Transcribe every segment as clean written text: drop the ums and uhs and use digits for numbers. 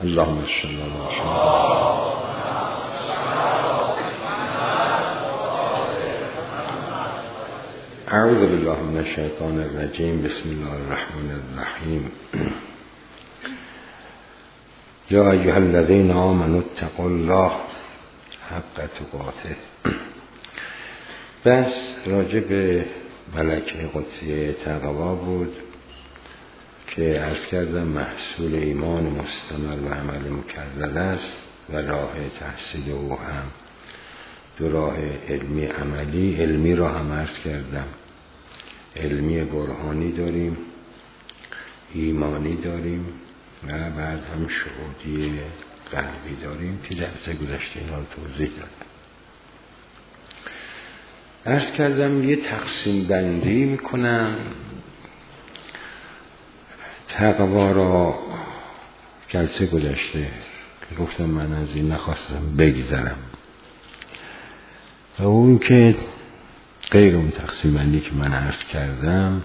اللهم صل علی محمد. اعوذ بالله من الشیطان الرجیم. بسم الله الرحمن الرحیم. یا ایها الذین آمنوا اتقوا الله حق تقاته. بس راجع به ملکه قدسیه تقوا بود که عرض کردم محصول ایمان مستمر و عمل مکرر است و راه تحصیل او هم دو راه علمی عملی. علمی را هم عرض کردم، علمی برهانی داریم، ایمانی داریم و بعد هم شهودی قلبی داریم که جلسه گذشته اینا رو توضیح دادم. عرض کردم یه تقسیم بندی میکنم تقوا را. جلسه گذشته که گفتم من از این نخواستم بگذرم و اون که غیر اون تقسیم بندی که من عرض کردم،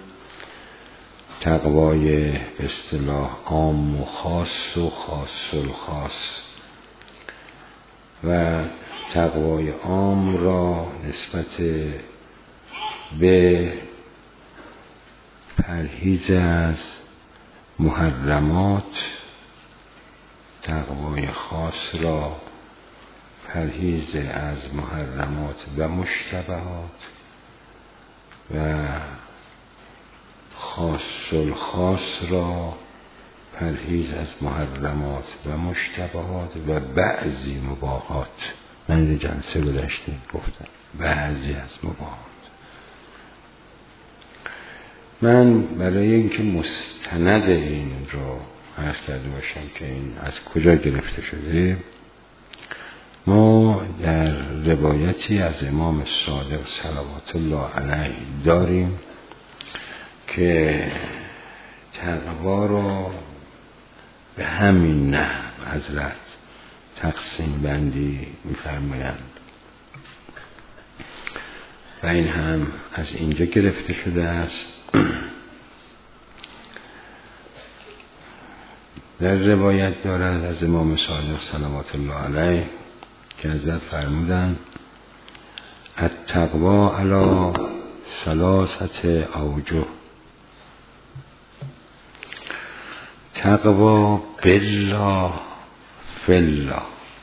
تقوای به اصطلاح عام و خاص و خاص الخاص و تقوای عام را نسبت به پرهیز از محرمات، تقوای خاص را پرهیز از محرمات و مشتبهات و خاص الخاص را پرهیز از محرمات و مشتبهات و بعضی مباحات. من این جلسه گذشته گفتم بعضی از مباحات. من برای اینکه مستند این رو عرض کرده باشم که این از کجا گرفته شده، ما در روایتی از امام صادق صلوات الله علیه داریم که تقوا را به همین نحو حضرت تقسیم بندی می‌فرمایند و این هم از اینجا گرفته شده است. در روایت دارد از امام صادق صلوات الله علیه که حضرت فرمودند التقوا علی ثلاثه اوجه. تقوا بالله فی الله.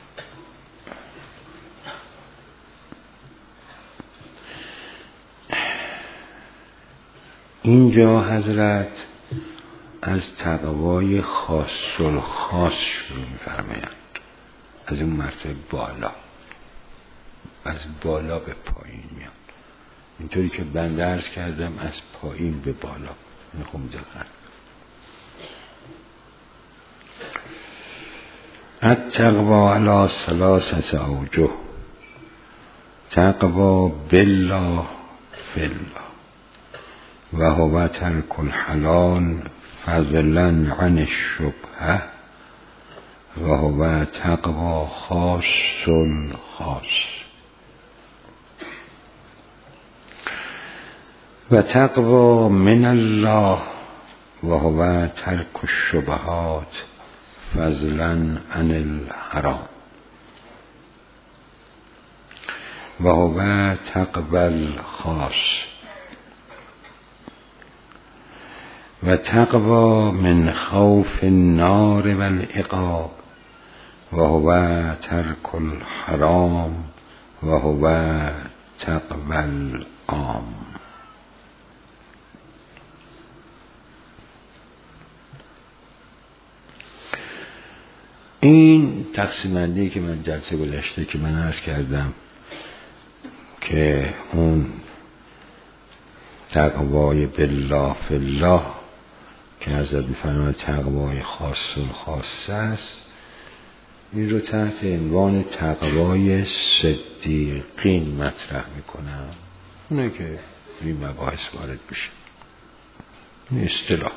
اینجا حضرت از تقوای خاص الخاص شروع می‌فرمایند، از اون مرتبه بالا، از بالا به پایین میاد. اینطوری که بنده عرض کردم از پایین به بالا. میخوام دقت. التقوا علی ثلاثه اوجه. تقوا بالله فی الله و هو ترک الحلال فضلا عن الشبهه و هو تقوا خاص الخاص. و تقوا من الله و هو ترک الشبهات فضلا عن الحرام و هو تقوا الخاص. و تقوا من خوف النار و العقاب و هو ترک الحرام و هو تقوا العام. این تقسیم بندی که من جلسه گذشته که من عرض کردم که اون تقوای بالله فی الله که حضرت می‌فرماید تقوای خاص الخاص است، این رو تحت عنوان تقوای صدیقین مطرح میکنم. اونه که این مباحث وارد بشه، این اصطلاح.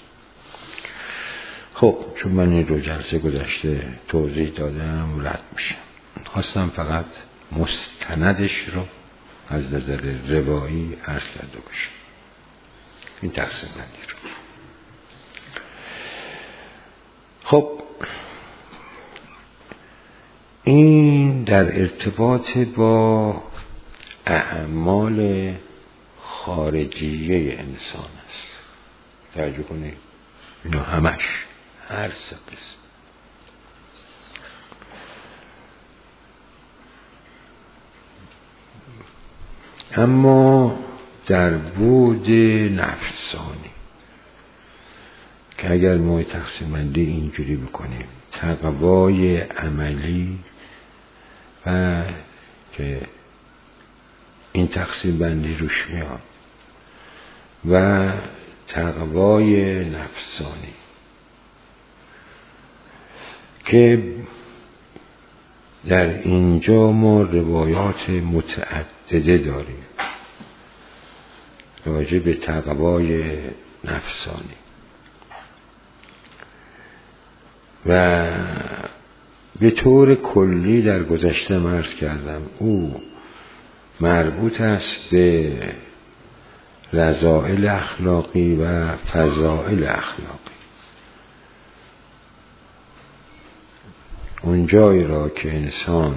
خب چون من این رو جلسه گذشته توضیح دادم رد میشم. خواستم فقط مستندش رو از نظر روایی عرض کرده باشم، این تقسیم بندی رو. خب این در ارتباط با اعمال خارجیه انسان است. توجه کنید، اینا همش هر سه قسم. اما در بود نفسانی که اگر ما تقسیم بندی اینجوری بکنیم، تقوای عملی و که این تقسیم بندی روش میاد و تقوای نفسانی که در اینجا ما روایات متعدده داریم راجع به تقوای نفسانی و به طور کلی در گذشته عرض کردم او مربوط است به رذائل اخلاقی و فضائل اخلاقی. اون جایی را که انسان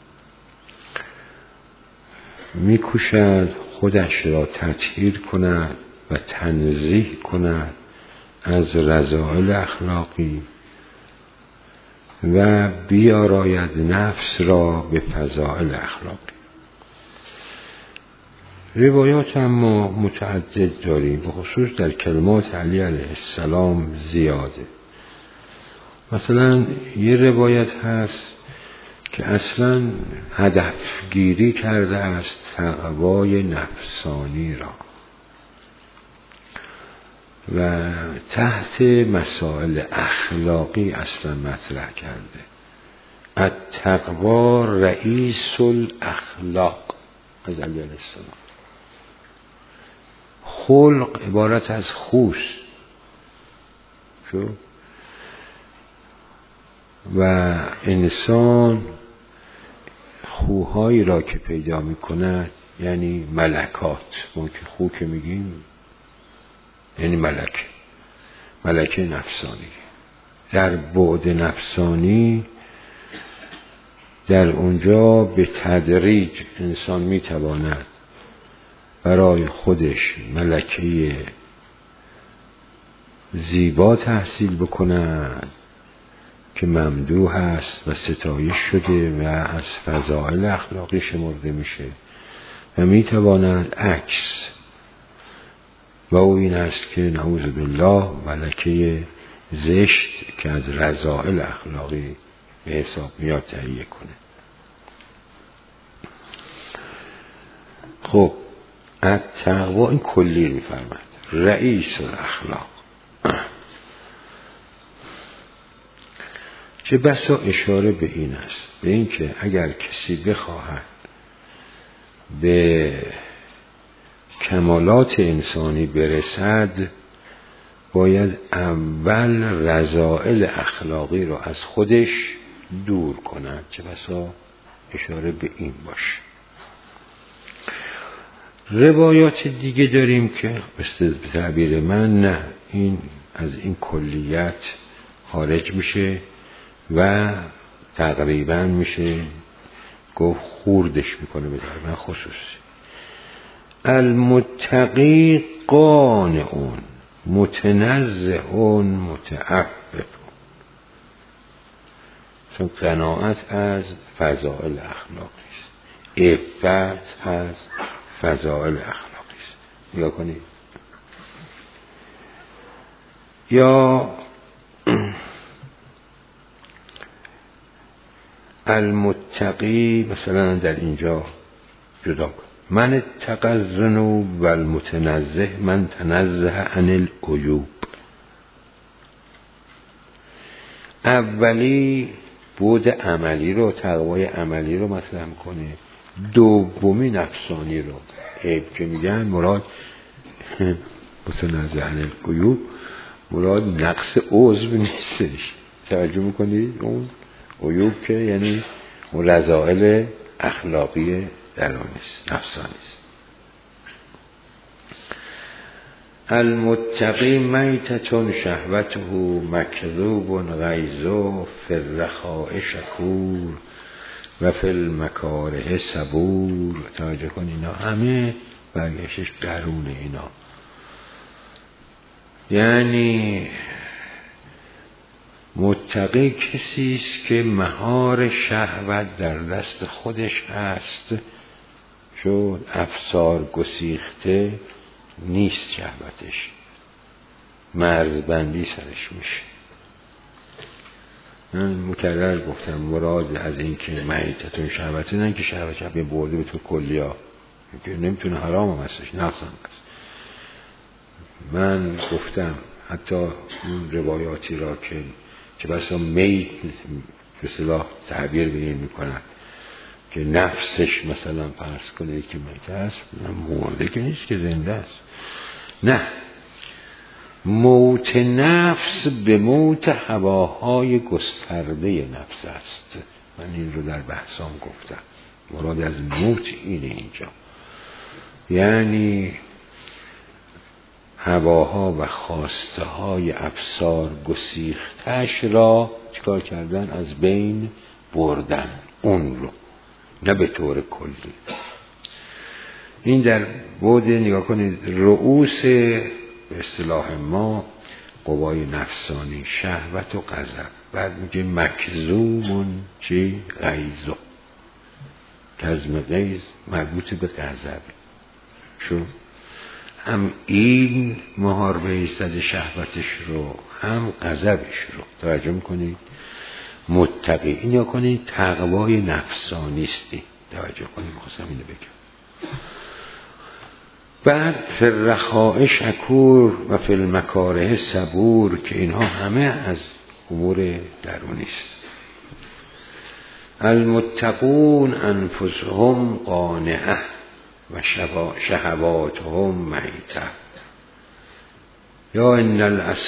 میکوشد خودش را تطهیر کند و تنزیه کند از رذائل اخلاقی و بیاراید نفس را به فضائل اخلاقی. روایات اما متعدد داریم، به خصوص در کلمات علی علیه السلام زیاده. مثلا یه روایت هست که اصلا هدفگیری کرده است تقوای نفسانی را و تحت مسائل اخلاقی اصلا مطرح کرده. التقوا رئیس الاخلاق از علی علیه السلام. خلق عبارت از خوست و انسان خوهایی را که پیدا می کند یعنی ملکات، ما که خو که میگیم یعنی ملکه نفسانی. در بعد نفسانی در اونجا به تدریج انسان می تواند برای خودش ملکه زیبا تحصیل بکند که ممدوح است و ستایش شده و از فضائل اخلاقی شمرده میشه و میتواند عکس و او این است که نعوذ بالله ملکه زشت که از رذائل اخلاقی به حساب میاد تهیه کنه. خب التقوا این کلی میفرماد رئیس الاخلاق. چه بسا اشاره به این است، به این که اگر کسی بخواهد به کمالات انسانی برسد باید اول رذائل اخلاقی رو از خودش دور کند. چه بسا اشاره به این باشه. روایات دیگه داریم که به تعبیر من نه، این از این کلیت خارج میشه و تقریبا میشه گفت خوردش میکنه به در من خصوصی. المتقی قانعون متنزهون متعففون، چون قناعت از فضائل اخلاقی است، عفت از فضائل اخلاقی است. نگاه کنید. یا المتقی مثلا در اینجا جدا کن، من اتقی الذنوب و المتنزه من تنزه عن العیوب. اولی بود عملی رو، تقوای عملی رو مطرح کنه، دومی نفسانی رو. عیب که میگن مراد متنزه عن العیوب مراد نقص عضو نیستش. توجه میکنید؟ اون عیوب که یعنی اون رذائل اخلاقی درونیست، نفسانیست. المتقی میتتون شهوته مکذوب غیظ فی الرخاء شکور و فی المکاره صبور. توجه کن اینا همه برگشتش درون اینا. یعنی متقی کسی است که مهار شهوت در دست خودش هست، چون افسار گسیخته نیست شهوتش، مرزبندی سرش میشه. من مکرر گفتم مراد از این که معیتتون شهوته نه که شهوت به برده به تو کلیا که نمیتونه حرام هم هستش، نقص هم هست. من گفتم حتی اون روایاتی را که بسا میت به اصطلاح تعبیر به این میکنن که نفسش مثلا فرض کنه که میت است، مرده که نیست که زنده است. نه، موت نفس به موت هواهای گسترده نفس است. من این رو در بحثام گفتم. مراد از موت اینه اینجا، یعنی هواها و خواسته های افسار گسیختش را چکار کردن؟ از بین بردن اون رو، نه به طور کلی. این در بعد نگاه کنید رؤوس به اصطلاح ما قوای نفسانی، شهوت و غضب. بعد میگه مکظومون چی؟ غیظ. کظم غیظ مربوط به غضب. چون هم این محاربه ایستد شهوتش رو، هم غضبش رو. توجه میکنید؟ متقی این یا کنید تقوای نفسانیستی. توجه کنید، خواستم اینو بگم. بعد فی الرخاء شکور و فی المکاره صبور، که اینها همه از امور درونی است. المتقون انفسهم قانعه و شهواتهم میته. یا ان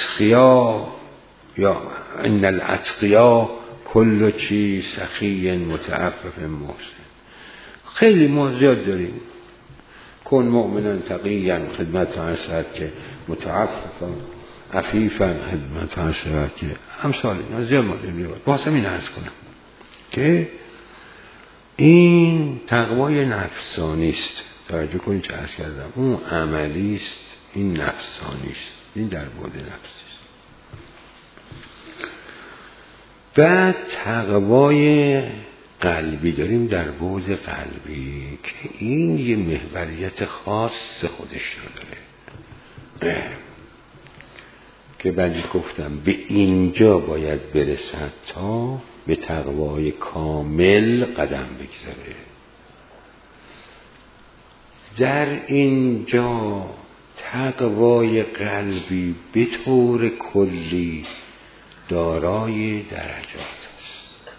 الاتقیا کل چی سخی متعفف محسن. خیلی ما زیاد داریم. کن مؤمنا تقیا خدمت هست که متعففا عفیفا خدمت هست که امثال اینا زیاد ما داریم. واسه این عرض کنم که این تقوای نفسانی است. توجه کنید چه عرض کردم، اون عملی است، این نفسانی است. این در بعد نفسی است. بعد تقوای قلبی داریم در بعد قلبی که این یه محوریت خاص خودش رو داره که بعدی گفتم به اینجا باید برسد تا به تقوای کامل قدم بگذاره. در اینجا تقوای قلبی به طور کلی دارای درجات است.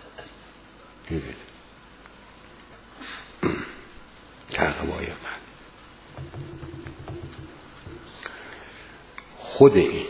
تقوای قلب خود این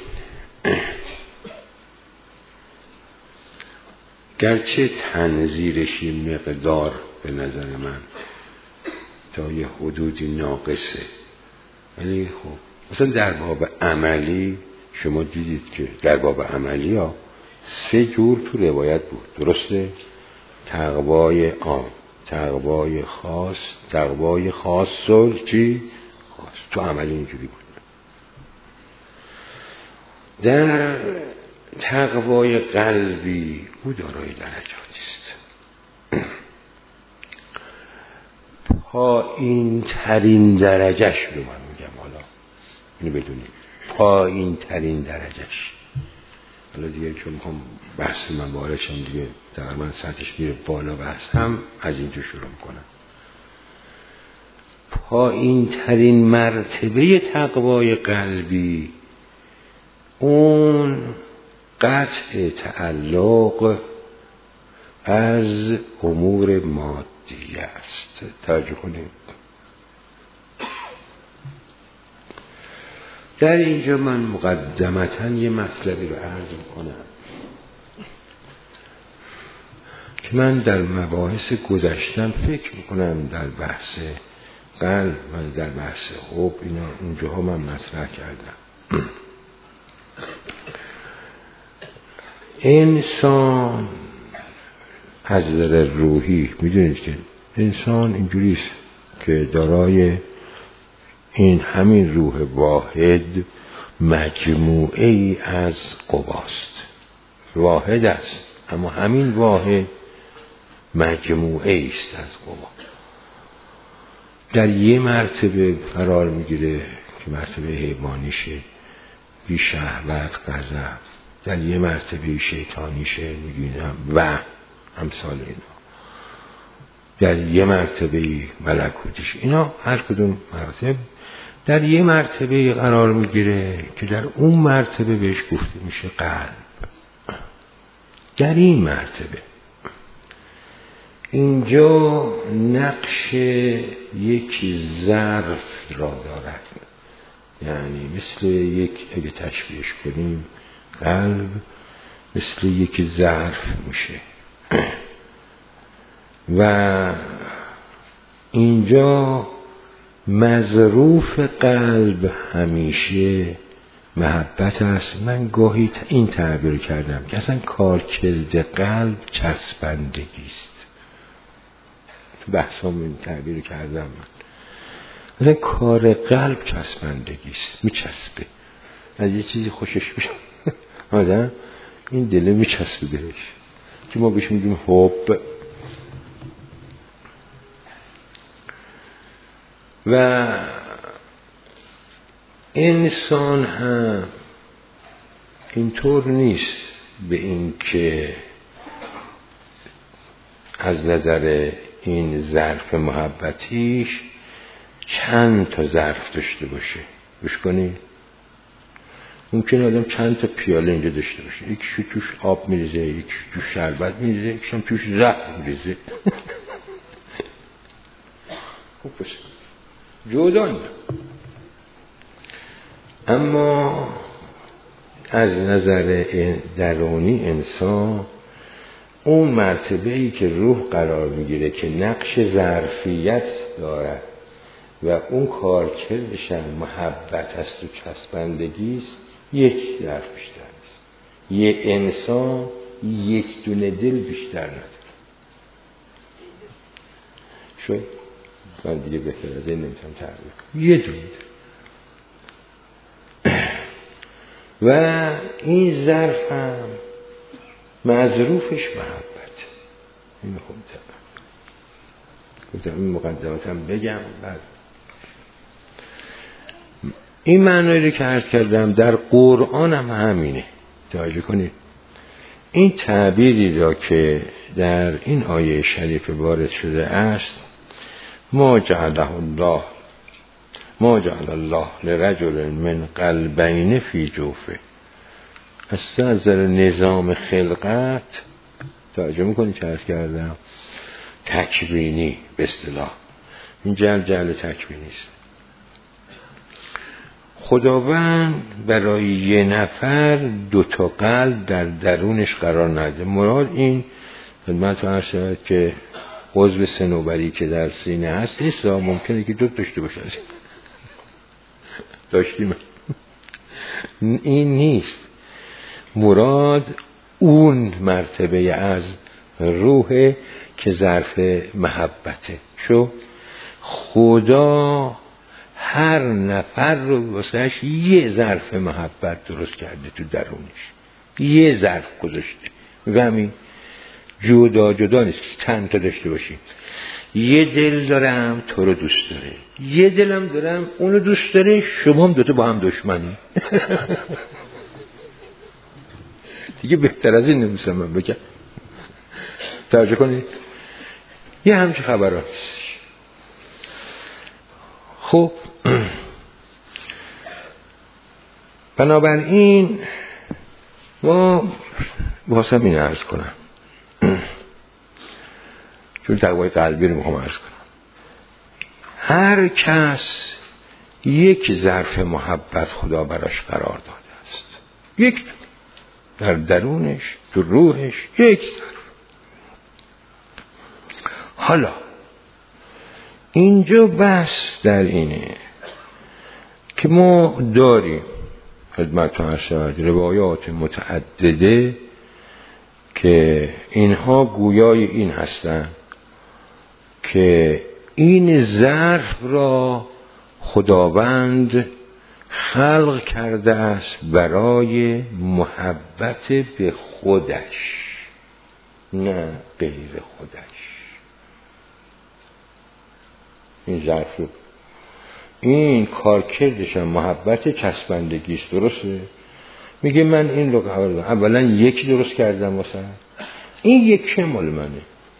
گرچه تنزیلش یه مقدار به نظر من تا یه حدودی ناقصه، ولی خب مثلا در باب عملی شما دیدید که در باب عملی ها 3 جور تو روایت بود، درسته؟ تقوای عام، تقوای خاص، تقوای خاص چی؟ خاص. تو عملی اینجوری بود. در تقوای قلبی او دارای درجاتی است. پایین ترین درجهش رو من میگم، حالا اینو بدونید، پایین ترین درجهش. حالا دیگه چون میخوام بحث من بارشم دیگه در من سطحش میره بالا، بحث هم از اینجا شروع میکنم. پایین ترین مرتبه تقوای قلبی اون قطع تعلق از امور مادیه است. توجه کنید. در اینجا من مقدمتاً یه مطلبی رو عرض میکنم که من در مباحث گذشتم فکر میکنم در بحث قلب و در بحث حب اینا اونجاها من مطرح کردم. انسان از نظر روحی میدونید که انسان اینجوریست که دارای این همین روح واحد مجموعه ای از قواست. واحد است اما همین واحد مجموعه ای است از قوا. در یه مرتبه قرار میگیره که مرتبه حیوانیشه، بی شهوت، غضب. در یه مرتبه شیطانیشه، میگیم و امثال اینا. در یه مرتبه ملکوتیش. اینا هر کدوم مرتبه در یه مرتبه قرار میگیره که در اون مرتبه بهش گفته میشه قلب. در این مرتبه اینجا نقش یک ظرف را دارد، یعنی مثل یک، اگه تشبیهش کنیم، قلب مثل یک ظرف میشه و اینجا مظروف قلب همیشه محبت است. من گاهی این تعبیر کردم که اصلا کارکرد قلب چسبندگی است. تو بحثام این تعبیر کردم من. اصلا کار قلب چسبندگی است، میچسبه. از یه چیزی خوشش میشه آدم این دله میچسبه بهش، که ما بهش میگیم حب. و انسان هم اینطور نیست به این که از نظر این ظرف محبتیش چند تا ظرف داشته باشه. گوش کنید، ممکنه آدم چند تا پیاله اینجا داشته باشه، یکیشو توش آب میریزه، یکیشو توش شربت میریزه، یکیشو توش زهر میریزه. خوب باشه جدا. اما از نظر درونی انسان اون مرتبه‌ای که روح قرار میگیره که نقش ظرفیت دارد و اون کارکردش هم محبت است و چسبندگی است، یک ظرف بیشتر نیست. یه انسان یک دونه دل بیشتر نداره. شد؟ من دیگه بهتر از این نمیتونم تعبیر کنم. یه دونه دل. و این ظرف هم مظروفش محبت. این گفتم این مقدماتم بگم. بعد این معنایی رو که عرض کردم در قرآن هم همینه. توجه کنید، این تعبیری را که در این آیه شریف وارد شده است، ما جعل الله لرجل من قلبین فی جوفه. از نظر نظام خلقت توجه میکنید که عرض کردم تکوینی به اصطلاح، این جعل تکوینی است. خداوند برای یه نفر دوتا قلب در درونش قرار نده. مراد این خدمت عرض شد که عضو صنوبری که در سینه هست نیست، ممکنه که دو داشته باشه. داشتیم این نیست. مراد اون مرتبه از روح که ظرف محبته. شو خدا هر نفر رو واسهش یه ظرف محبت درست کرده تو درونش، یه ظرف گذاشته و همین جدا نیست که چند تا داشته باشیم. یه دل دارم تو رو دوست داره، یه دلم دارم اونو دوست داره، شما هم دوتا با هم دشمنی. دیگه بهتر از این نمیستم من بگم. توجه کنید، یه همچه خبرات. خب بنابراین ما واسه این عرض کنم، چون تقوای قلبی رو میخوام عرض کنم. هر کس یک ظرف محبت خدا براش قرار داده است، یک در درونش، تو روحش، یک ظرف. حالا اینجا بحث در اینه که ما داریم خدمتتون عرض شود روایات متعدده که اینها گویای این هستند که این ظرف را خداوند خلق کرده است برای محبت به خودش، نه غیر خودش. این ظرف رو، این کارکردش هم محبت چسبندگی است. درسته؟ میگه من این رو اولا یکی درست کردم واسه این یکی مال منه.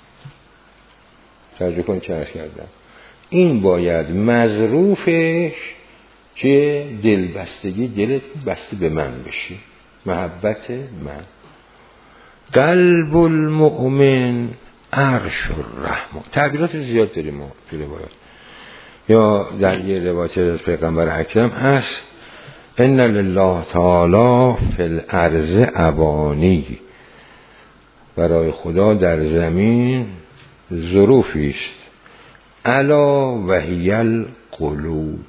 توجه کن چه عرض کردم، این باید مظروفش که دلبستگی، دلت بسته به من بشی، محبت من. قلب المؤمن عرش الرحمن. تعبیرات زیاد داریم ما تو روایات، یا در یه روایت از پیغمبر اکرم هست ان لله تعالی فی الارض ابانی، برای خدا در زمین ظروفی است، الا وهی القلوب.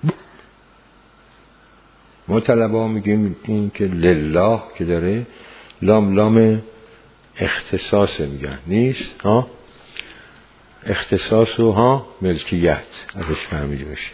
ما طلبا میگیم این که لله که داره لام لام اختصاص میگن، نیست ها، اختصاص و ها ملکیت ازش فهمیده بشه.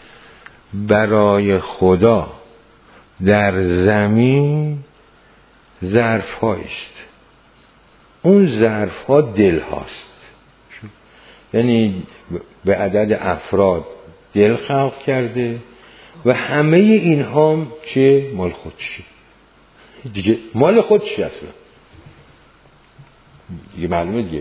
برای خدا در زمین ظرف هایست، اون ظرف ها دل هاست، یعنی به عدد افراد دل خلق کرده و همه این ها که مال خودشی دیگه، مال خودشی اصلا دیگه معلومه دیگه.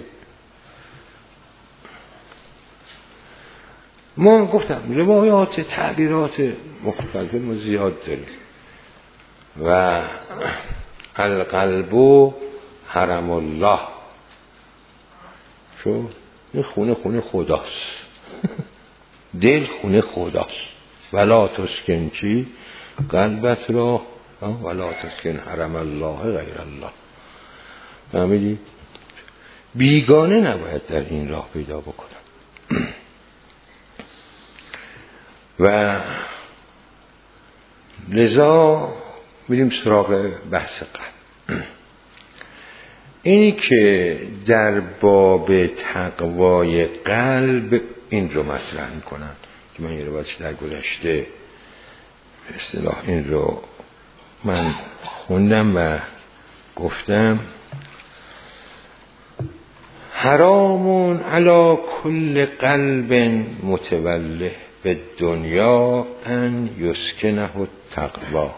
ما گفتم روایات تعبیرات مختلف ما زیاد داریم و القلب حرم الله، شو این خونه خداست، دل خونه خداست. ولا تسکن چی قلبت را ولا تسکن حرم الله غیر الله. فهمیدی؟ بیگانه نباید در این راه پیدا بکنم. و لذا میریم سراغ بحث قلب. اینی که در باب تقوای قلب این رو مطرح میکنن که من یه روایتش در گذشته به اصطلاح این رو من خوندم و گفتم حرام علی کل قلب متوله به دنیا ان یسکنه التقوا.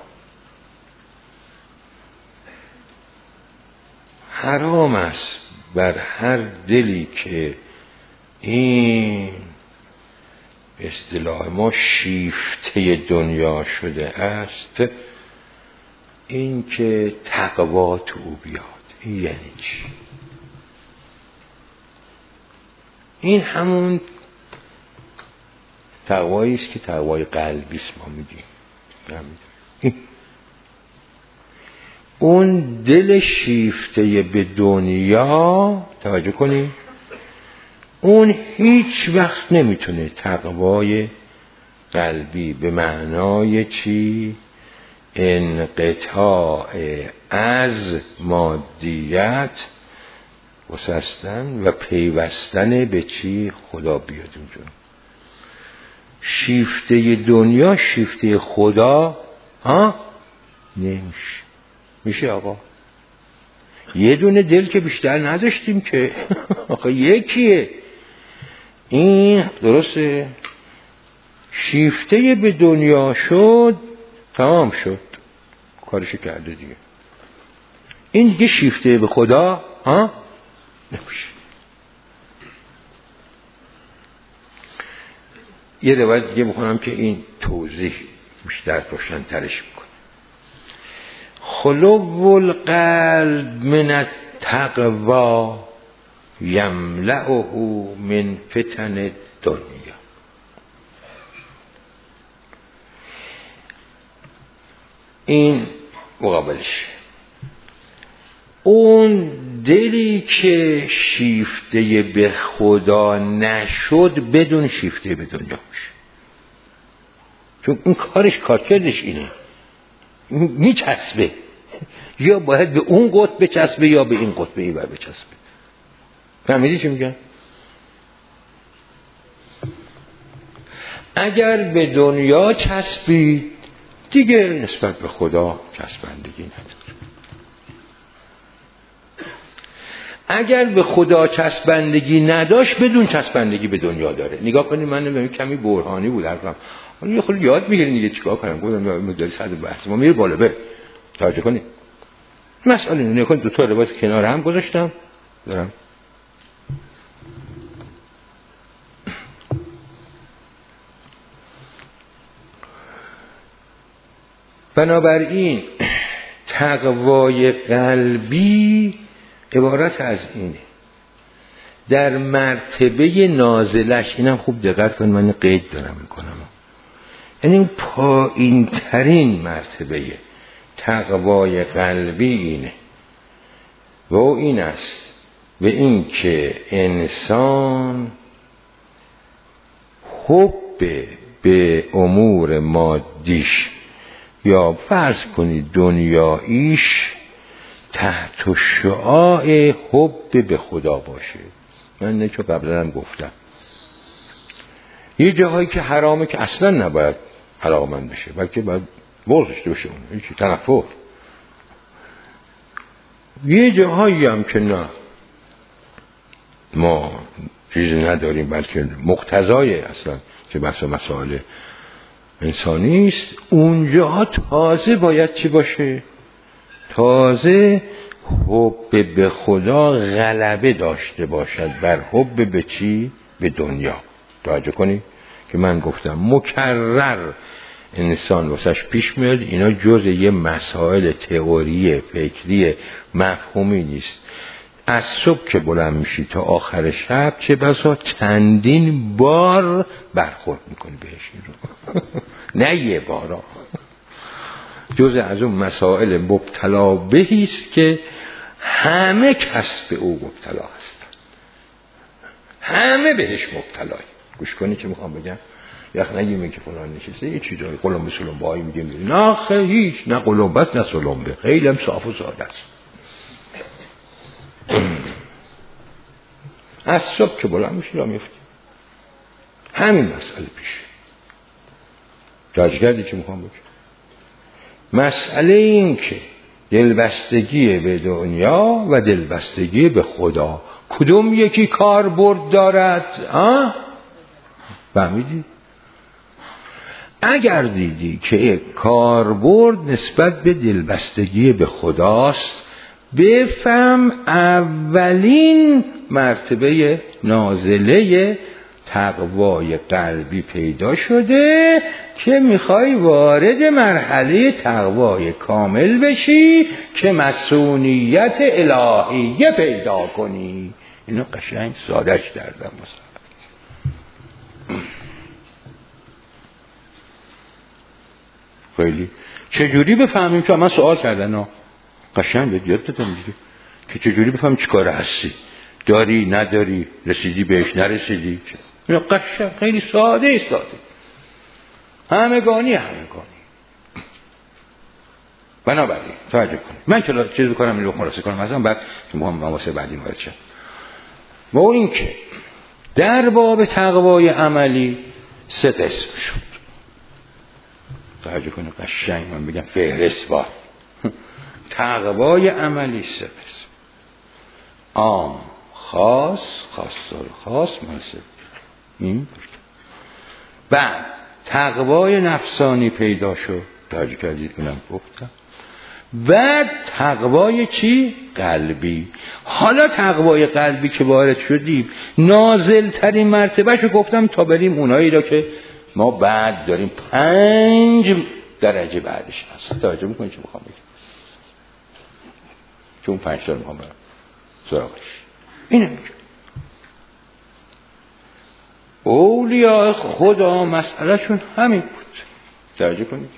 حرام است بر هر دلی که این به اصطلاح ما شیفته دنیا شده است، این که تقوا تو بیاد. این یعنی چی؟ این همون تقوایی است که تقوای قلبی است. ما میگیم اون دل شیفته به دنیا، توجه کنید، اون هیچ وقت نمیتونه تقوای قلبی به معنای چی؟ انقطاع از مادیت گسستن و پیوستن به چی؟ خدا بیاد اونجا. شیفته دنیا شیفته خدا نمیشه. میشه آقا؟ یه دونه دل که بیشتر نداشتیم که آقا یکیه. این درسته شیفته به دنیا شد، تمام شد، کارشو کرده دیگه. این دیگه شیفته به خدا نمیشه. یه روایت دیگه بخونم که این توضیح بیشتر روشن ترش میکنه. خلو القلب من التقوا یملأه من فتن الدنیا. این مقابلش اون دلی که شیفته به خدا نشد بدون شیفته به دنیا میشه. چون این کارش کارکردش اینه، میچسبه. یا باید به اون قطب بچسبه یا به این قطب اینور بچسبه. فهمیدی چی میگم؟ اگر به دنیا چسبید دیگه نسبت به خدا چسبندگی نداره. اگر به خدا چسبندگی نداشت بدون چسبندگی به دنیا داره. نگاه کنید، من نمیدونم کمی برهانی بود حرفم، حالا یه خورده یاد میگیرین دیگه چیکار کنم. گفتم مداری صد بحث ما میره بالا بره. توجه کنید مسئله نگاه کنید، دو تا روایت کنار هم گذاشتم دارم. بنابراین تقوای قلبی عبارت از اینه در مرتبه نازلش. اینم خوب دقت کنید، من قید دارم میکنم، یعنی این پایین ترین مرتبه تقوای قلبی اینه و این است و این که انسان حب به امور مادیش یا فرض کنید دنیاییش تحت شعاع حب به خدا باشه. من نه چون قبلا هم گفتم یه جاهایی که حرامه که اصلا نباید علاقمند بشه، بلکه باید بغضش بشه، اون هیچ تنفر. یه جاهایی هم که نه ما چیزی نداریم بلکه مقتضای اصلا که بحث مسائل انسانی است، اونجا تازه باید چی باشه؟ تازه حب به خدا غلبه داشته باشد بر حب به چی؟ به دنیا. توجه کنید که من گفتم مکرر انسان واسش پیش میاد اینا جز یه مسائل تئوری فکری مفهومی نیست. از صبح که بلند میشی تا آخر شب چه بسا چندین بار برخورد میکنی بهش، این رو نه یه بارا. جز از اون مسائل مبتلا بهیست که همه کسب او مبتلا هست، همه بهش مبتلای. گوش کنی که میخوام بگم، یخ نگیمه که فلان نشسته یه چیزایی قلمبه سلمبه هایی میگیم، نه هیچ، نه قلمبه است نه سلمبه، خیلی هم صاف و ساده است. از صبح که بلند میشی را میفتی همین مسئله پیش. جاج کردی چی میخوام بگم؟ مسئله این که دلبستگی به دنیا و دلبستگی به خدا کدوم یکی کاربرد دارد؟ فهمیدی؟ اگر دیدی که کاربرد نسبت به دلبستگی به خداست، بفهم اولین مرتبه نازله تقوای قلبی پیدا شده که میخوای وارد مرحله تقوای کامل بشی که مسئولیت الهیه پیدا کنی. اینو قشنگ سادهش کردم مثلا. خیلی چجوری بفهمیم که من سوال کردن قشنگ یاد دادم دیگه که چجوری بفهمیم چی کار هستی، داری نداری، رسیدی بهش نرسیدی. اینو قشنگ خیلی ساده همگانی. بنابراین توجه کنید، من که چیز بکنم این رو خلاصه کنم ازم بعد که واسه بعدی وارد شد. و این که در باب تقوای عملی 3 قسم شد. توجه کنید قشنگ من بگم فهرست با تقوای عملی 3 قسم: عام، خاص، خاص مناسب. این بعد تقوای نفسانی پیدا شد، توجه کردید اونم گفتم. بعد تقوای چی؟ قلبی. حالا تقوای قلبی که وارد شدیم نازل ترین مرتبهشو گفتم تا بریم اونایی را که ما بعد داریم 5 درجه بعدش هست. توجه میکنید چی میخوام بگم؟ چون 5 تا میخوام برم سراغش. اینه میگم اولیاء خدا مسئلهشون همین بود. توجه کنید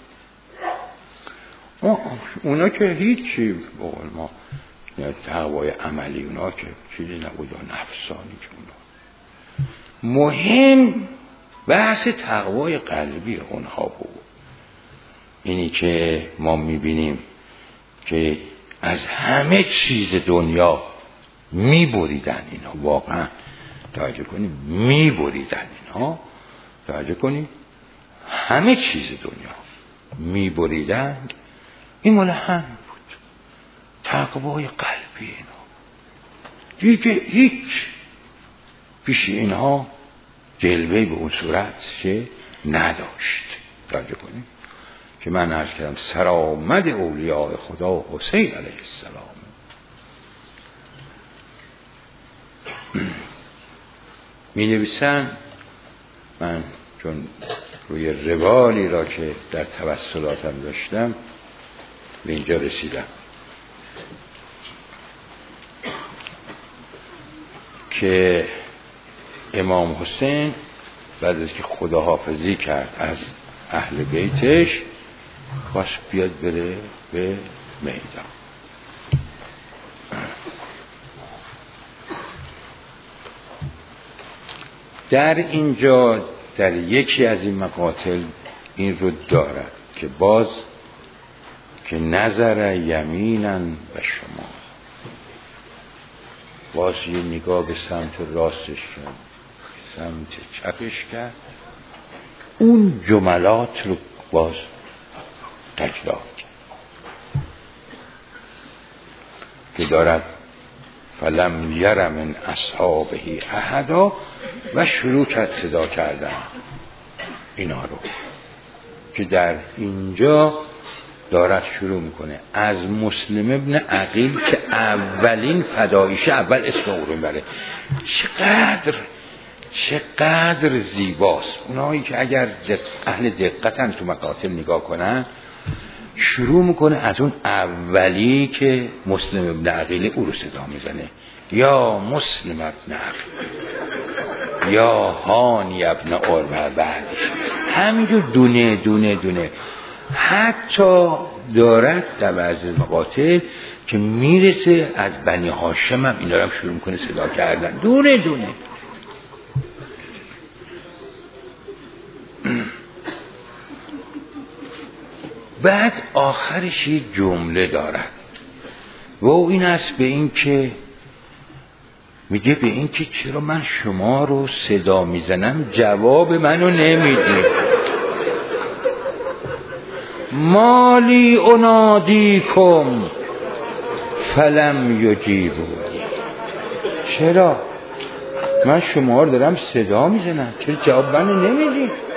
اونا که هیچی بقول ما تقوای عملی اونا که چیزی نبود و نفسانی که اونا مهم بحث تقوای قلبی اونها بود. اینی که ما میبینیم که از همه چیز دنیا میبریدن اینا. واقعا توجه کنیم، میبریدن اینا. توجه کنیم همه چیز دنیا میبریدن. این مال هم بود، تقوای قلبی اینا. دیگه هیچ پیش اینها جلوه به اون صورت نداشت. توجه کنیم که من عرض کردم سرآمد اولیاء خدا حسین علیه السلام. می نویسن، من چون روی روالی را که در توسلاتم داشتم به اینجا رسیدم که امام حسین بعد از که خداحافظی کرد از اهل بیتش خواست بیاد بره به میدان. در اینجا در یکی از این مقاتل این رو دارد که باز که نظر یمینا و شما، باز یه نگاه به سمت راستش کرد، سمت چپش کرد، اون جملات رو باز تکرار کرد که دارد فلم یر من اصحابه احدا و شروع کرد صدا کردن اینا رو که در اینجا دارد شروع میکنه از مسلم ابن عقیل که اولین فدایشه، اول اسم او رو میبره. چقدر زیباست. اونایی که اگر اهل دقتن تو مقاتل نگاه کنن شروع میکنه از اون اولی که مسلم ابن عقیل او رو صدا میزنه، یا مسلم ابن عقیل یا هانی ابن عروه. بعدش همینجور دونه دونه دونه حتی دارد در بعضی مقاطع که میرسه از بنی هاشم هم اینا رو هم شروع میکنه صدا کردن دونه دونه. بعد آخرش یه جمله دارد و این است به این که میگه به این که چرا من شما رو صدا میزنم جواب منو نمیدی، مالی انادیکم فلم یجیبونی، چرا من شما رو دارم صدا میزنم چرا جواب منو نمیدی؟